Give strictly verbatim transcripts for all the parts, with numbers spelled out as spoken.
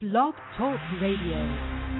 Blog Talk Radio.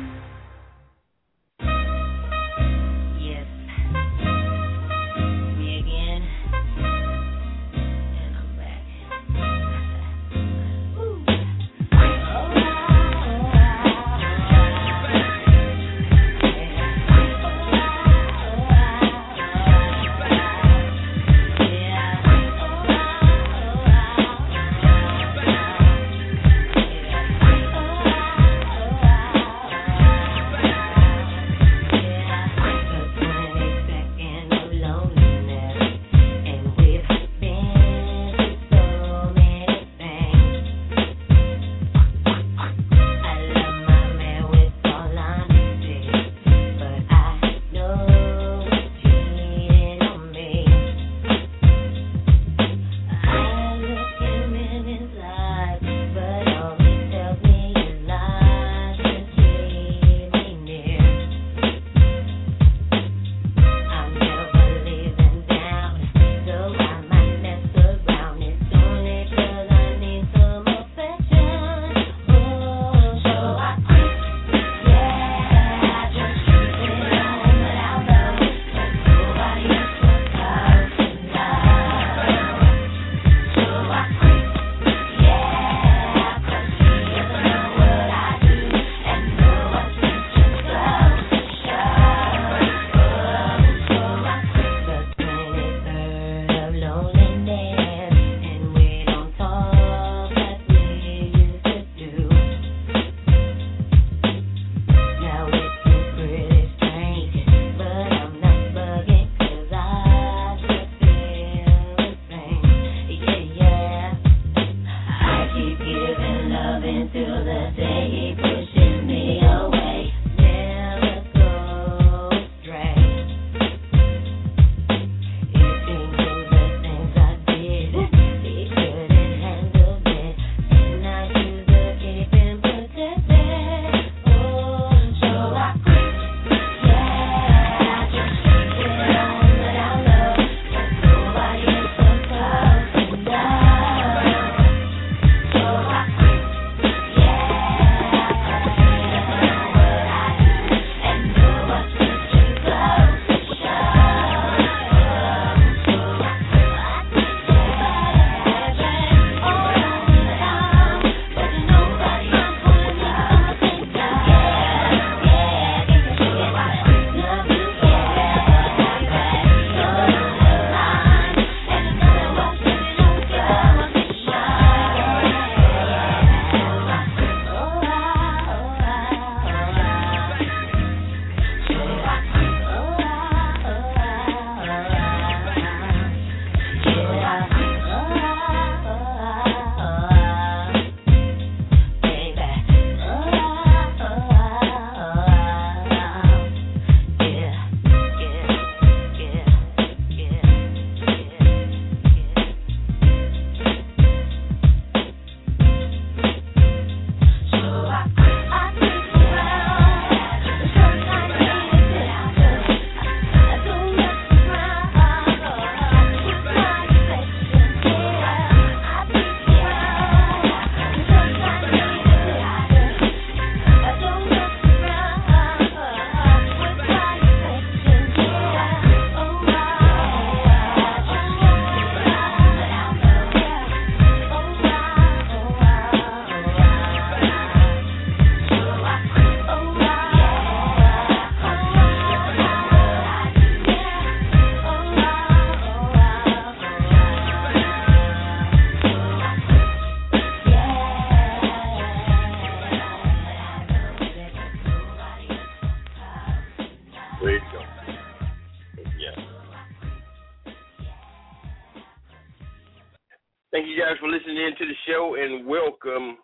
Thank you guys for listening in to the show, and welcome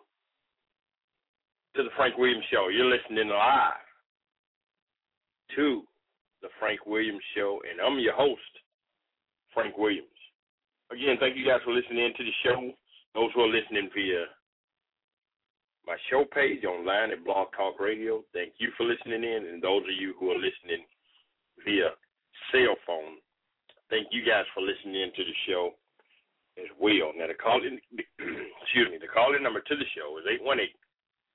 to the Frank Williams Show. You're listening live to the Frank Williams Show, and I'm your host, Frank Williams. Again, thank you guys for listening in to the show. Those who are listening via my show page online at Blog Talk Radio, thank you for listening in. And those of you who are listening via cell phone, thank you guys for listening in to the show as well. Now, the call-in, excuse me, the call-in number to the show is eight one eight,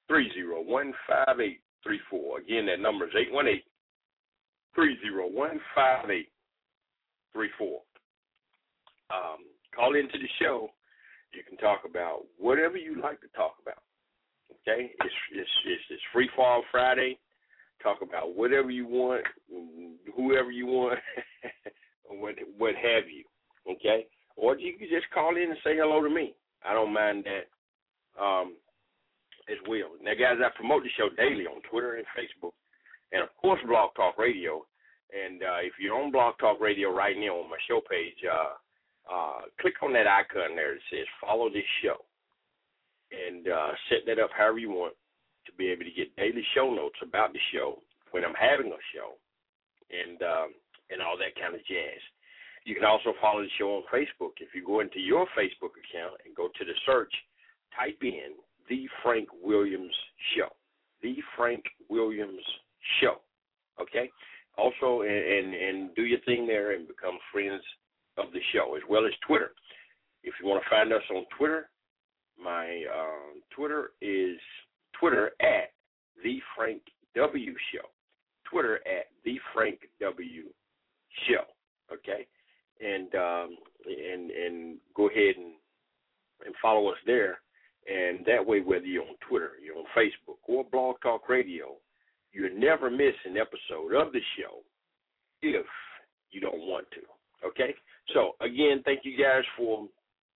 three zero one, five eight three four. Again, that number is eight one eight, three zero one, five eight three four. Um, call into the show. You can talk about whatever you like to talk about. Okay? It's it's it's, it's Free Fall Friday. Talk about whatever you want, whoever you want, or what what have you. Okay? Or you can just call in and say hello to me. I don't mind that um, as well. Now, guys, I promote the show daily on Twitter and Facebook, and, of course, Blog Talk Radio. And uh, if you're on Blog Talk Radio right now on my show page, uh, uh, click on that icon there that says follow this show, and uh, set that up however you want to be able to get daily show notes about the show when I'm having a show, and um, and all that kind of jazz. You can also follow the show on Facebook. If you go into your Facebook account and go to the search, type in The Frank Williams Show. The Frank Williams Show. Okay? Also, and, and, and do your thing there and become friends of the show, as well as Twitter. If you want to find us on Twitter, my uh, Twitter is Twitter at The Frank W Show. Twitter at The Frank W Show. Okay? And um, and and go ahead and, and follow us there. And that way, whether you're on Twitter, you're on Facebook, or Blog Talk Radio, you'll never miss an episode of the show if you don't want to. Okay? So, again, thank you guys for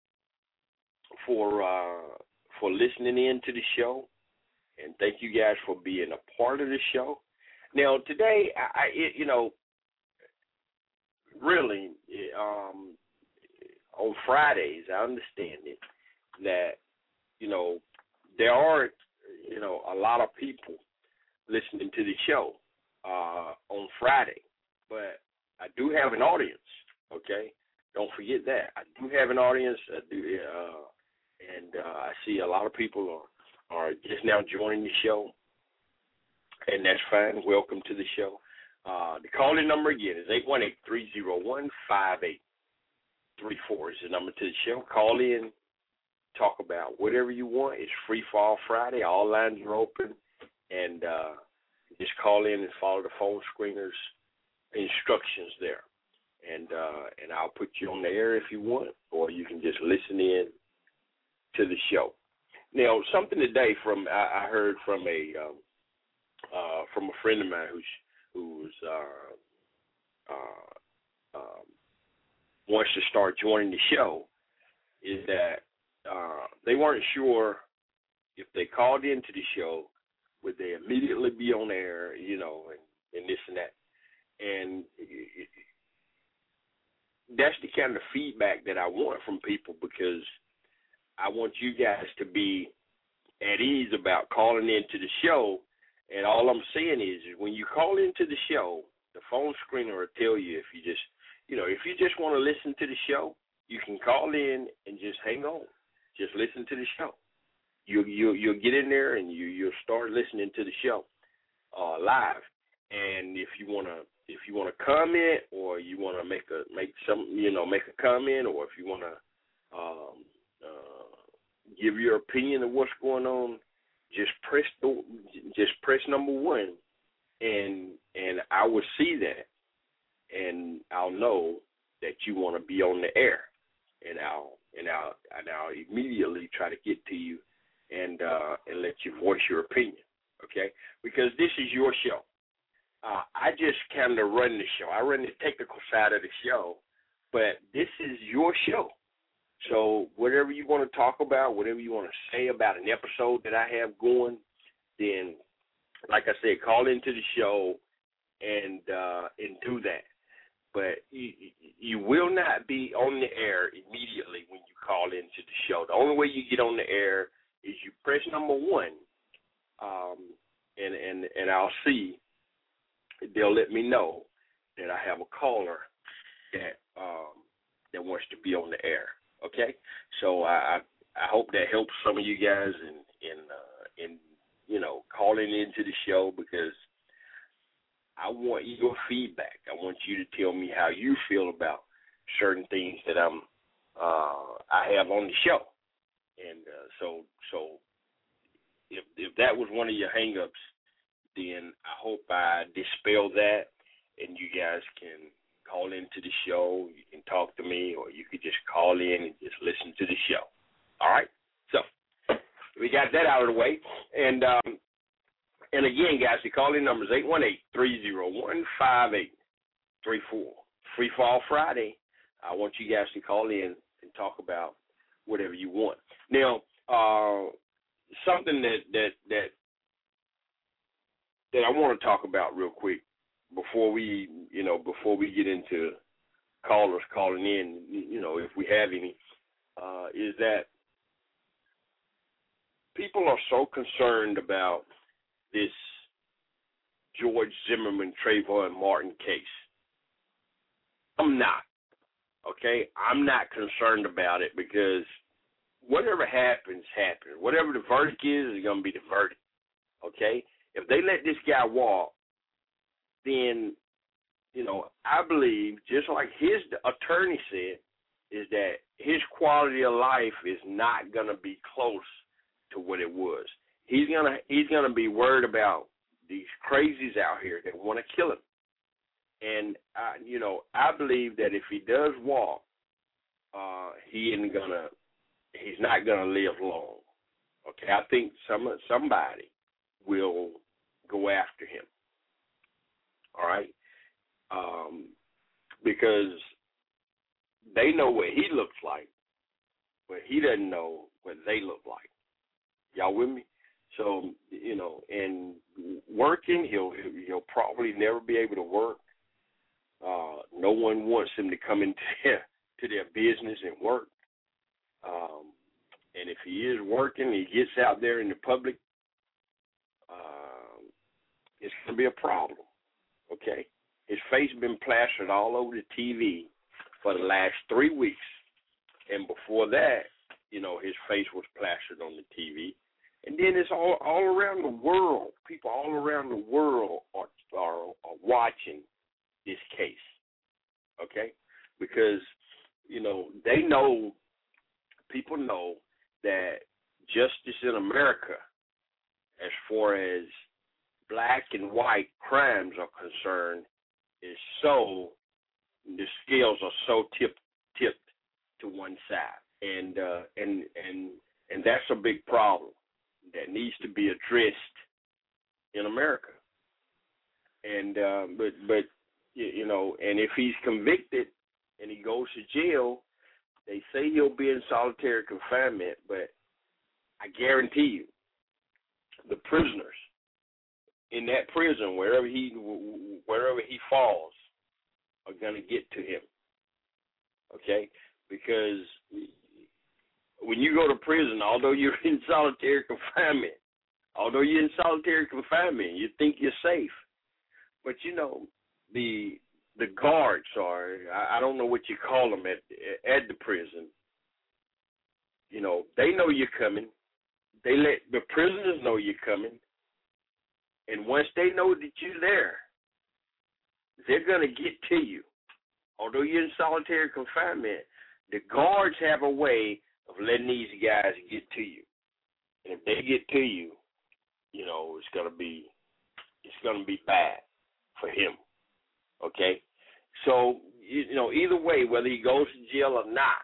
for uh, for listening in to the show. And thank you guys for being a part of the show. Now, today, I, I it, you know, really, um, on Fridays, I understand it, that, you know, there are, you know, a lot of people listening to the show uh, on Friday. But I do have an audience, okay? Don't forget that. I do have an audience, I do, uh, and uh, I see a lot of people are, are just now joining the show, and that's fine. Welcome to the show. Uh, the call-in number, again, is eight one eight, three zero one, five eight three four is the number to the show. Call in, talk about whatever you want. It's Free Fall Friday. All lines are open, and uh, just call in and follow the phone screener's instructions there. And uh, and I'll put you on the air if you want, or you can just listen in to the show. Now, something today from I, I heard from a um, uh, from a friend of mine who's who's uh, uh, um, wants to start joining the show, is that uh, they weren't sure if they called into the show, would they immediately be on air, you know, and, and this and that. And that's the kind of feedback that I want from people, because I want you guys to be at ease about calling into the show. And all I'm saying is, is when you call into the show, the phone screener will tell you if you just, you know, if you just want to listen to the show, you can call in and just hang on. Just listen to the show. You you you'll get in there and you you'll start listening to the show uh, live. And if you wanna if you wanna comment, or you wanna make a make some you know make a comment, or if you wanna um, uh, give your opinion of what's going on, just press the, just press number one, and and I will see that, and I'll know that you want to be on the air, and I'll and I'll and I'll immediately try to get to you and uh, and let you voice your opinion, okay? Because this is your show. Uh, I just kind of run the show. I run the technical side of the show, but this is your show. So whatever you want to talk about, whatever you want to say about an episode that I have going, then, like I said, call into the show and uh, and do that. But you, you will not be on the air immediately when you call into the show. The only way you get on the air is you press number one, um, and, and, and I'll see. They'll let me know that I have a caller that um, that wants to be on the air. Okay, so I I hope that helps some of you guys in in uh, in you know calling into the show, because I want your feedback. I want you to tell me how you feel about certain things that I'm uh, I have on the show, and uh, so so if if that was one of your hang-ups, then I hope I dispel that, and you guys can call into the show. You can talk to me, or you could just call in and just listen to the show. All right? So we got that out of the way. And um, and again, guys, the call-in number is eight one eight, three oh one, five eight three four. Free Fall Friday. I want you guys to call in and talk about whatever you want. Now, uh, something that, that, that, that I want to talk about real quick before we, you know, before we get into callers calling in, you know, if we have any, uh, is that people are so concerned about this George Zimmerman, Trayvon Martin case. I'm not, okay? I'm not concerned about it because whatever happens, happens. Whatever the verdict is, is going to be the verdict, okay? If they let this guy walk, then, you know, I believe, just like his attorney said, is that his quality of life is not going to be close to what it was. He's gonna he's gonna be worried about these crazies out here that want to kill him. And I, you know, I believe that if he does walk, uh, he isn't gonna he's not gonna live long. Okay, I think some somebody will go after him. All right, um, because they know what he looks like, but he doesn't know what they look like. Y'all with me? So, you know, and working, he'll he'll probably never be able to work. Uh, no one wants him to come into their, to their business and work. Um, and if he is working, he gets out there in the public, um, it's going to be a problem, okay? His face been plastered all over the T V for the last three weeks. And before that, you know, his face was plastered on the T V. And then it's all, all around the world. People all around the world are, are, are watching this case, okay? Because, you know, they know, people know that justice in America, as far as black and white crimes are concerned, is so, the scales are so tipped tipped to one side. And, uh, and, and, and that's a big problem that needs to be addressed in America. And uh, but but you know, and if he's convicted and he goes to jail, they say he'll be in solitary confinement. But I guarantee you, the prisoners in that prison, wherever he wherever he falls, are going to get to him. Okay, because when you go to prison, although you're in solitary confinement, although you're in solitary confinement, you think you're safe. But, you know, the the guards are, I, I don't know what you call them at at the prison. You know, they know you're coming. They let the prisoners know you're coming. And once they know that you're there, they're going to get to you. Although you're in solitary confinement, the guards have a way of letting these guys get to you. And if they get to you, you know, it's gonna be it's gonna be bad for him. Okay? So, you know, either way, whether he goes to jail or not,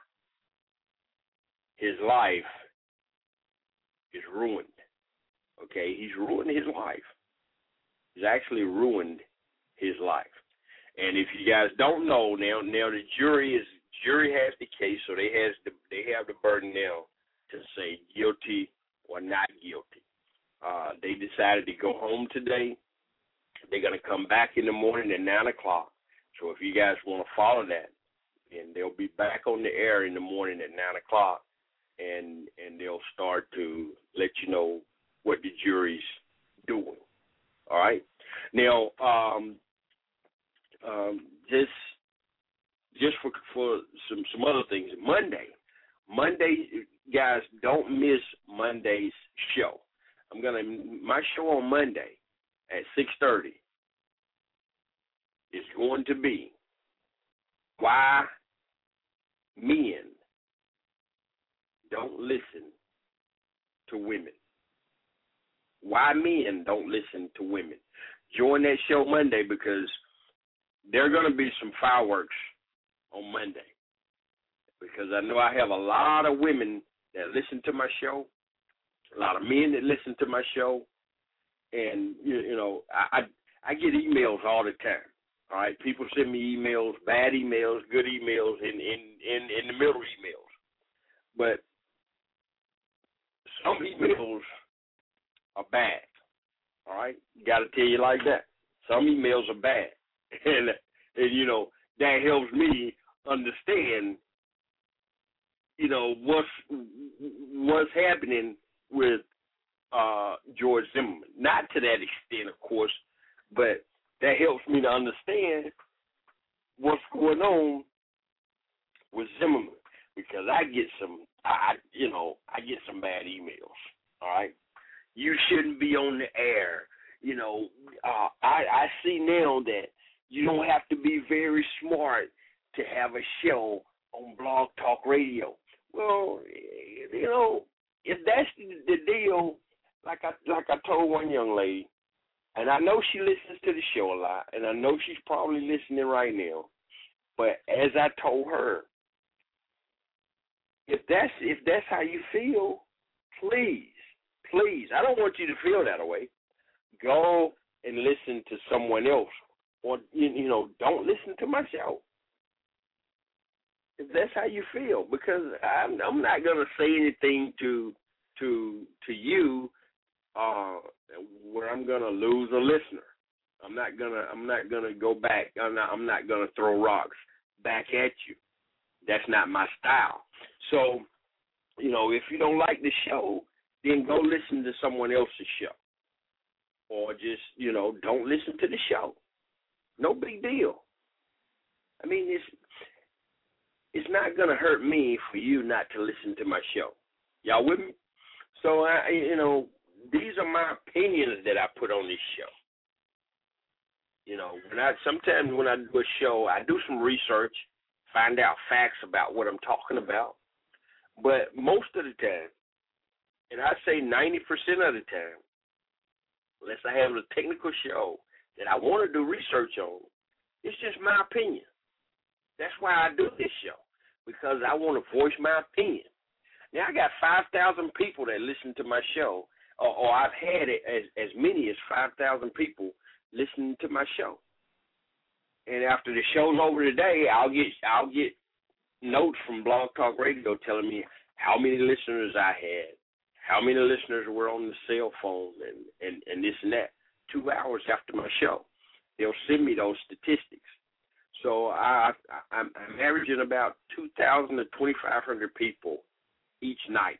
his life is ruined. Okay? He's ruined his life. He's actually ruined his life. And if you guys don't know, now now the jury is jury has the case, so they has the they have the burden now to say guilty or not guilty. Uh, they decided to go home today. They're gonna come back in the morning at nine o'clock. So if you guys want to follow that, and they'll be back on the air in the morning at nine o'clock, and and they'll start to let you know what the jury's doing. All right. Now, um, um, just. Just for for some, some other things, Monday, Monday, guys, don't miss Monday's show. I'm gonna my show on Monday at six thirty is going to be why men don't listen to women. why men don't listen to women. Join that show Monday because there are going to be some fireworks on Monday. Because I know I have a lot of women that listen to my show, a lot of men that listen to my show, and, you, you know, I, I I get emails all the time. All right, people send me emails, bad emails, good emails, in, in, in, in the middle emails. But some emails are bad. All right, got to tell you like that. Some emails are bad, and and you know that helps me understand, you know, what's what's happening with uh, George Zimmerman. Not to that extent, of course, but that helps me to understand what's going on with Zimmerman, because I get some, I you know, I get some bad emails. All right, you shouldn't be on the air. You know, uh, I I see now that you don't have to be very smart to have a show on Blog Talk Radio. Well, you know, if that's the deal, like I like I told one young lady, and I know she listens to the show a lot, and I know she's probably listening right now, but as I told her, if that's if that's how you feel, please, please, I don't want you to feel that way. Go and listen to someone else, or you, you know, don't listen to my show. If that's how you feel, because I'm, I'm not going to say anything to to to you uh, where I'm going to lose a listener. I'm not gonna I'm not gonna go back. I'm not I'm not gonna throw rocks back at you. That's not my style. So, you know, if you don't like the show, then go listen to someone else's show, or just, you know, don't listen to the show. No big deal. I mean, it's. It's not going to hurt me for you not to listen to my show. Y'all with me? So, I, you know, these are my opinions that I put on this show. You know, when I sometimes when I do a show, I do some research, find out facts about what I'm talking about. But most of the time, and I say ninety percent of the time, unless I have a technical show that I want to do research on, it's just my opinion. That's why I do this show, because I want to voice my opinion. Now, I got five thousand people that listen to my show, or, or I've had it as, as many as five thousand people listening to my show. And after the show's over today, I'll get I'll get notes from Blog Talk Radio telling me how many listeners I had, how many listeners were on the cell phone, and, and, and this and that. Two hours after my show, they'll send me those statistics. So I, I, I'm averaging about two thousand to twenty-five hundred people each night.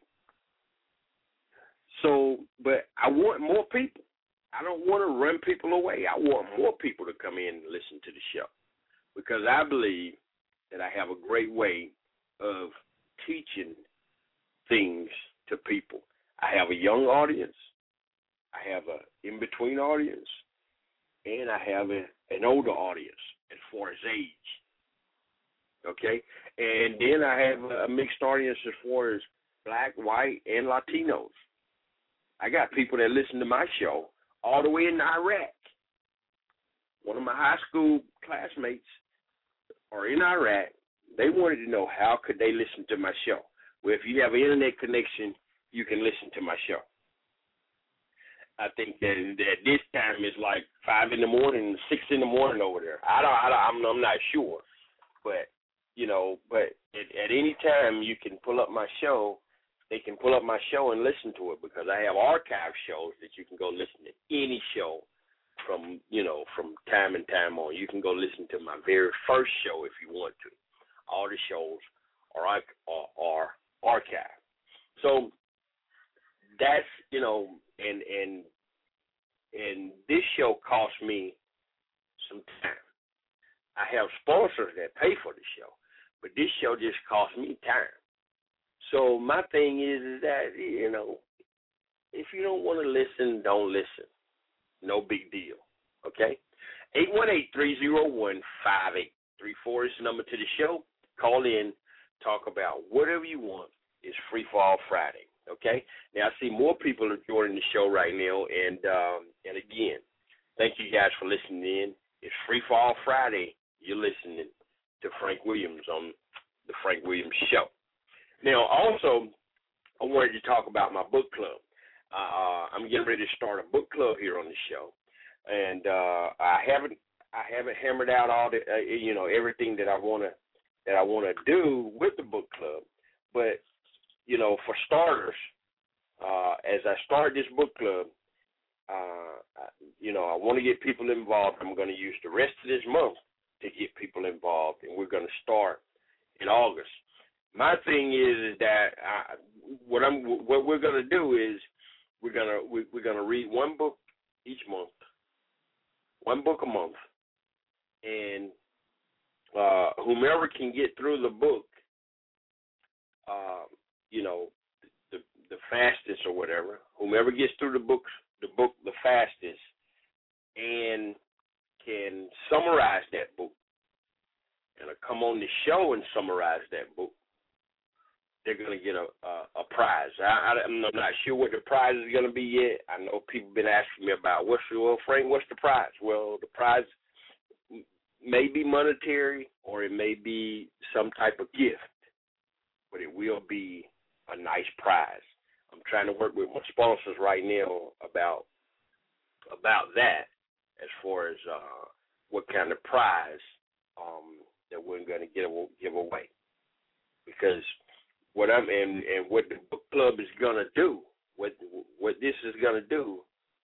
So, but I want more people. I don't want to run people away. I want more people to come in and listen to the show, because I believe that I have a great way of teaching things to people. I have a young audience. I have an in-between audience. And I have a, an older audience as far as age, okay? And then I have a mixed audience as far as black, white, and Latinos. I got people that listen to my show all the way in Iraq. One of my high school classmates are in Iraq. They wanted to know how could they listen to my show. Well, if you have an internet connection, you can listen to my show. I think that at this time it's like five in the morning, six in the morning over there. I don't, I don't I'm, I'm not sure, but you know, but at, at any time you can pull up my show. They can pull up my show and listen to it, because I have archive shows that you can go listen to any show from, you know, from time and time on. You can go listen to my very first show if you want to. All the shows are are, are archived. So that's, you know. And and and this show cost me some time. I have sponsors that pay for the show, but this show just cost me time. So my thing is, is that, you know, if you don't want to listen, don't listen. No big deal, okay? eight one eight, three oh one, five eight three four is the number to the show. Call in, talk about whatever you want. It's Free for All Friday. Okay? Now, I see more people are joining the show right now, and um, and again, thank you guys for listening in. It's Free Fall Friday. You're listening to Frank Williams on the Frank Williams Show. Now, also, I wanted to talk about my book club. Uh, I'm getting ready to start a book club here on the show, and uh, I haven't I haven't hammered out all the uh, you know everything that I wanna that I wanna do with the book club, but you know, for starters, uh, as I start this book club, uh, you know, I want to get people involved. I'm going to use the rest of this month to get people involved, and we're going to start in August. My thing is, is that I, what I'm, what we're going to do is we're going to we, we're going to read one book each month, one book a month, and uh, whomever can get through the book. Uh, you know, the the fastest or whatever, whomever gets through the books, the book the fastest, and can summarize that book, and come on the show and summarize that book, they're going to get a a, a prize. I, I, I'm not sure what the prize is going to be yet. I know people have been asking me about, what's the, well, Frank, what's the prize? Well, the prize may be monetary or it may be some type of gift, but it will be a nice prize. I'm trying to work with my sponsors right now about about that, as far as uh, what kind of prize um, that we're going to give give away. Because what I'm and, and what the book club is going to do, what what this is going to do,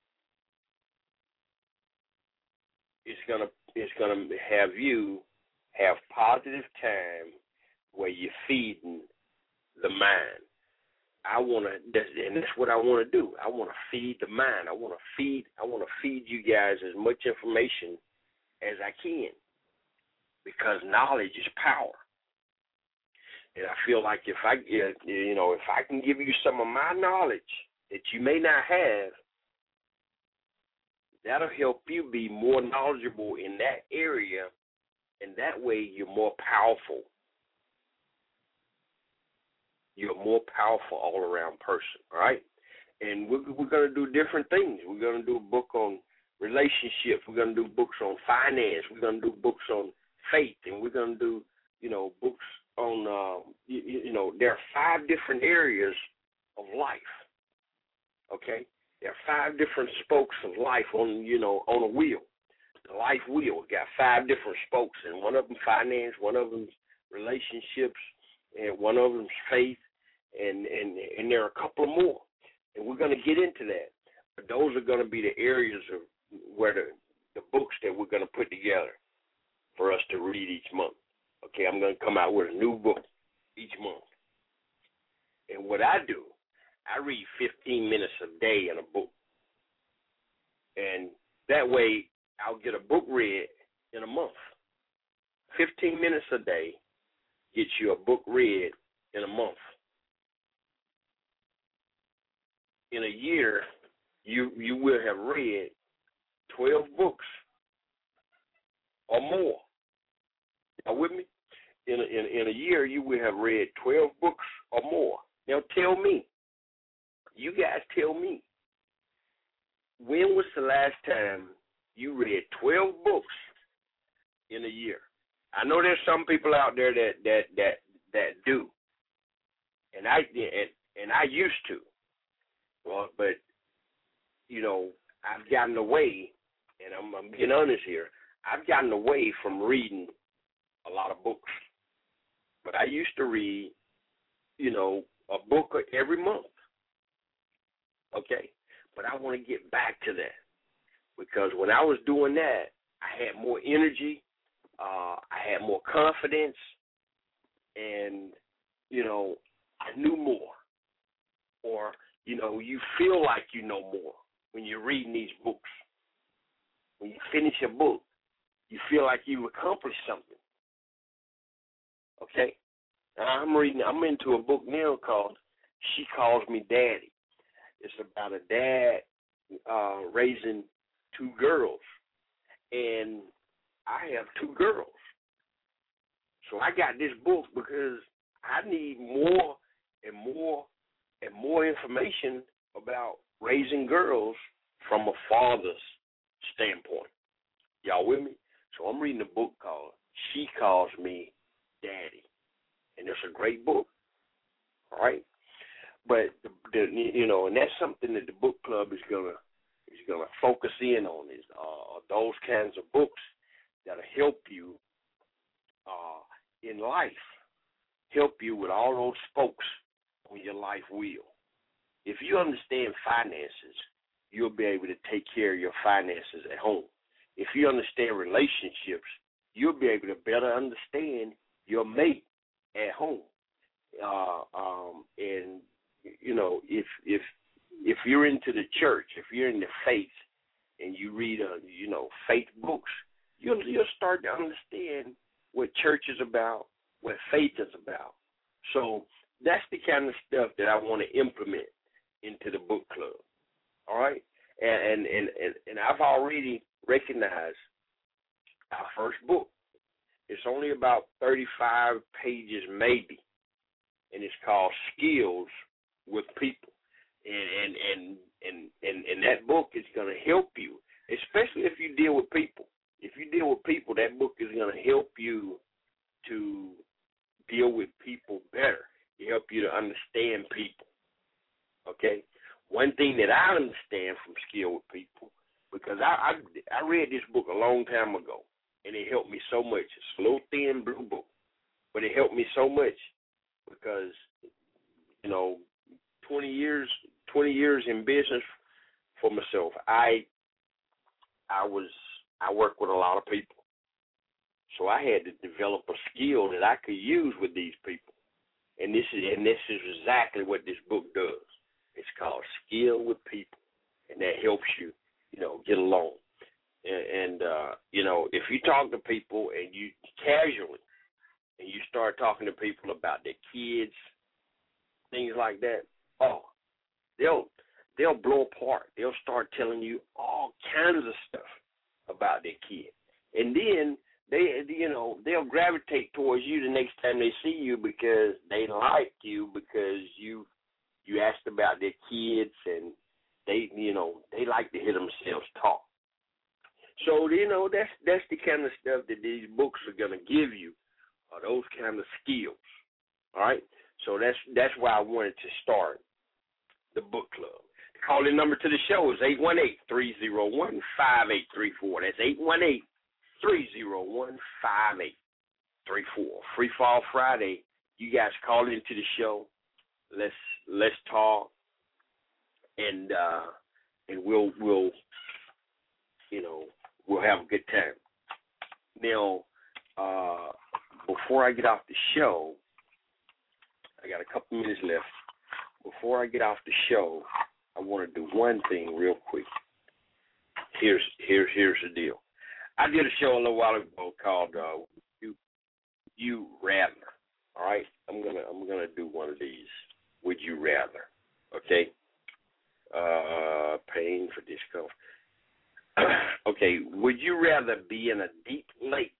it's going to it's going to have you have positive time where you're feeding the mind. I want to, and that's what I want to do. I want to feed the mind. I want to feed. I want to feed you guys as much information as I can, because knowledge is power. And I feel like if I, you know, if I can give you some of my knowledge that you may not have, that'll help you be more knowledgeable in that area, and that way you're more powerful. You're a more powerful all-around person, all right? And we're, we're going to do different things. We're going to do a book on relationships. We're going to do books on finance. We're going to do books on faith. And we're going to do, you know, books on, uh, you, you know, there are five different areas of life, okay? There are five different spokes of life on, you know, on a wheel. The life wheel got five different spokes, and one of them finance, one of them relationships, and one of them's faith, and, and, and there are a couple more. And we're going to get into that. But those are going to be the areas of where the, the books that we're going to put together for us to read each month. Okay, I'm going to come out with a new book each month. And what I do, I read fifteen minutes a day in a book. And that way I'll get a book read in a month. fifteen minutes a day gets you a book read in a month. In a year, you you will have read twelve books or more. Are you with me? In a, in, in a year, you will have read twelve books or more. Now tell me, you guys tell me, when was the last time you read twelve books in a year? I know there's some people out there that that that, that do, and I and, and I used to. Well, but you know, I've gotten away, and I'm, I'm being honest here. I've gotten away from reading a lot of books, but I used to read, you know, a book every month. Okay, but I want to get back to that, because when I was doing that, I had more energy, uh, I had more confidence, and you know, I knew more. Or you know, you feel like you know more when you're reading these books. When you finish a book, you feel like you accomplished something. Okay? Now I'm reading, I'm into a book now called She Calls Me Daddy. It's about a dad uh, raising two girls. And I have two girls. So I got this book because I need more and more and more information about raising girls from a father's standpoint. Y'all with me? So I'm reading a book called She Calls Me Daddy, and it's a great book. All right, but the, the, you know, and that's something that the book club is gonna is gonna focus in on is uh, those kinds of books that'll help you uh, in life, help you with all those spokes on your life wheel. If you understand finances, you'll be able to take care of your finances at home. If you understand relationships, you'll be able to better understand your mate at home. Uh, um, and you know, if if if you're into the church, if you're in the faith, and you read, uh, you know, faith books, you'll you'll start to understand what church is about, what faith is about. So that's the kind of stuff that I want to implement into the book club. All right, and and and and, and I've already recognized our first book. It's only about thirty-five pages, maybe. And it's called Skills with People, and and and and and, and that book is going to help you, especially if you deal with people. If you deal with people, that book is going to help you to deal with people better. It help you to understand people. Okay, one thing that I understand from Skill with People, because I I, I read this book a long time ago, and it helped me so much. It's a little thin blue book, but it helped me so much. Because, you know, twenty years, twenty years in business for myself, I, I was, I work with a lot of people, so I had to develop a skill that I could use with these people, and this is, and this is exactly what this book does. It's called Skill with People, and that helps you, you know, get along, and, and uh, you know, if you talk to people and you casually. And you start talking to people about their kids, things like that, oh, they'll they'll blow apart. They'll start telling you all kinds of stuff about their kid. And then they you know, they'll gravitate towards you the next time they see you because they like you because you you asked about their kids and they you know, they like to hear themselves talk. So, you know, that's that's the kind of stuff that these books are gonna give you. Are those kind of skills, all right? So that's that's why I wanted to start the book club. The call-in number to the show is eight one eight, three oh one, five eight three four. That's eight one eight, three oh one, five eight three four. Free Fall Friday. You guys call into the show. Let's let's talk, and uh, and we'll we'll you know we'll have a good time. Now. Uh, Before I get off the show, I got a couple minutes left. Before I get off the show, I want to do one thing real quick. Here's here's here's the deal. I did a show a little while ago called uh, "You You Rather." All right, I'm gonna I'm gonna do one of these. Would you rather? Okay. Uh, pain for discomfort. Okay. Would you rather be in a deep lake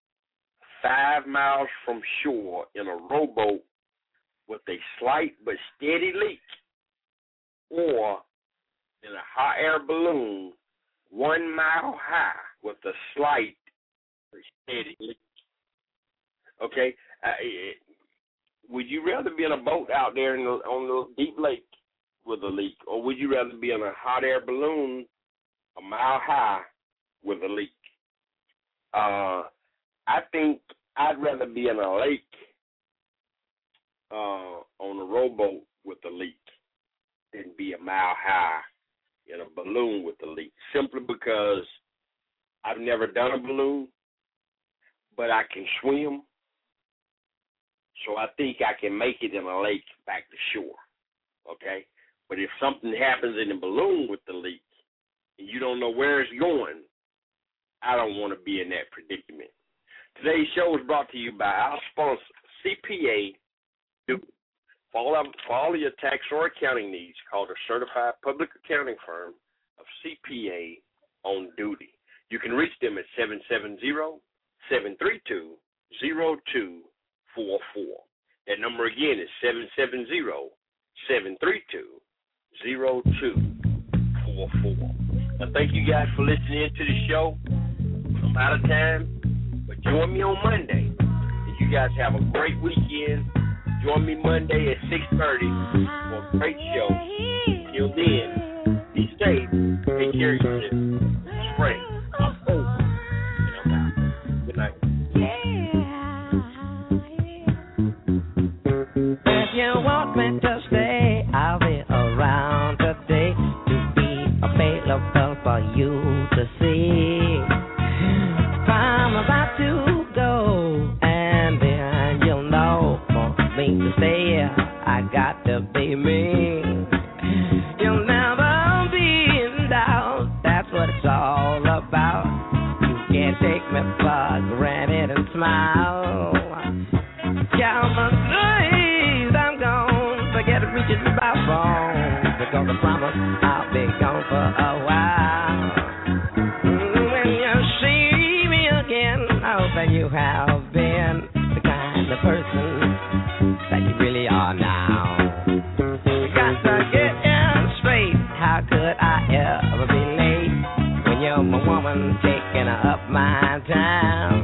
five miles from shore in a rowboat with a slight but steady leak, or in a hot air balloon one mile high with a slight but steady leak? Okay, uh, would you rather be in a boat out there in the, on the deep lake with a leak, or would you rather be in a hot air balloon a mile high with a leak? Uh, I think I'd rather be in a lake uh, on a rowboat with a leak than be a mile high in a balloon with a leak, simply because I've never done a balloon, but I can swim, so I think I can make it in a lake back to shore, okay? But if something happens in the balloon with the leak and you don't know where it's going, I don't want to be in that predicament. Today's show is brought to you by our sponsor, C P A. For all, of, for all of your tax or accounting needs, call the certified public accounting firm of C P A on duty. You can reach them at seven seven zero, seven three two, zero two four four. That number again is seven seven zero, seven three two, zero two four four. I thank you guys for listening to the show. I'm out of time, but join me on Monday. And you guys have a great weekend. Join me Monday at six thirty for a great show. Till then, be safe, take care of yourself. Frank, I'm over, and I'm out. Good night. If you want me to stay, I'll be around today to be available for you to see. I'm about to go, and then you'll know for me to stay, I got to be me. You'll never be in doubt, that's what it's all about. You can't take me for granted and smile. Count my days, I'm gone, forget reaching my phone, because I promise I'll be gone for a while. When you see me again, I hope that you have been the kind of person that you really are now. We got to get in straight, how could I ever be late when you're my woman taking up my time?